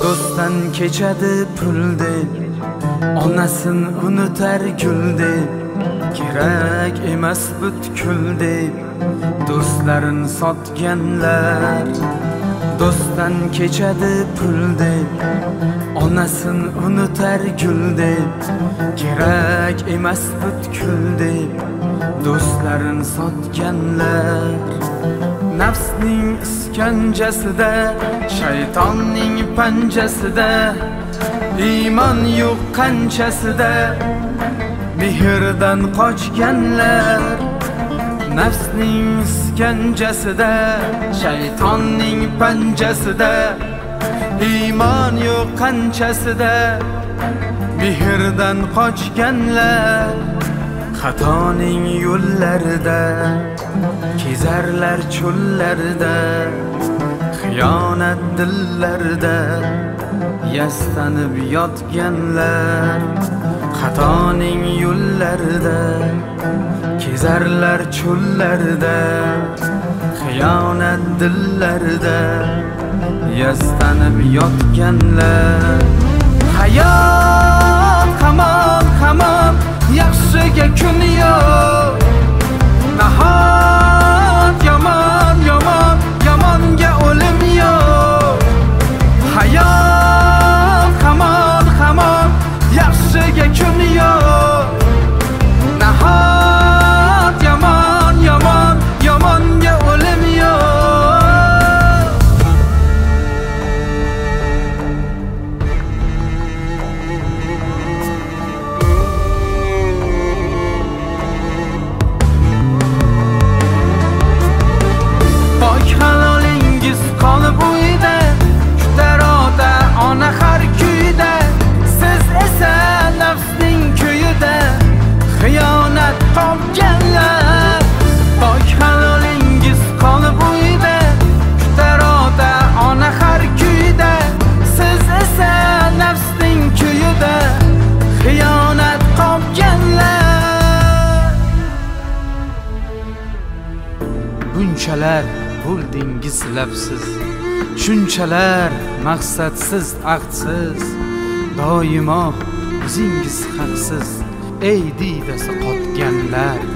Do'stdan kechadi pul deb, onasin unutar gul deb, kerak emas butkul deb do'stlarin sotganlar. Do'stdan kechadi pul deb, onasin unutar gul deb, kerak emas butkul deb do'stlarin sotganlar. Nafsning iskanjasida, shaytonning panjasida, iymon yo'q qanchasida mehrdan qochganlar. Nafsning iskanjasida, shaytonning panjasida, iymon yo'q qanchasida mehrdan qochganlar. Xatoning yo'llarida, kezarlar cho'llarida, xiyonat dillarida yastanib yotganlar. Xatoning yo'llarida, kezarlar cho'llarida, xiyonat dillarida yastanib yotganlar. Hayot hamon hamon, yaxshiga kun yo'q. Nahot yomon yomon, yomonga o'lim yo'q. Hayot hamon hamon, yaxshiga kun yo'q. Nahot yomon yomon, yomonga o'lim yo'q. Pok halolingiz qolib uyda, kutar ota ona har kuyda. Siz esa nafsning kuyida xiyonat qopganlar. Pok halolingiz qolib uyda, kutar ota ona har kuyda. Siz esa nafsning kuyida xiyonat qopganlar. Bunchalar bo'ldingiz labsiz, shunchalar maqsadsiz aqdsiz. Doimo o'zingiz haqsiz, ey diydasi qotganlar.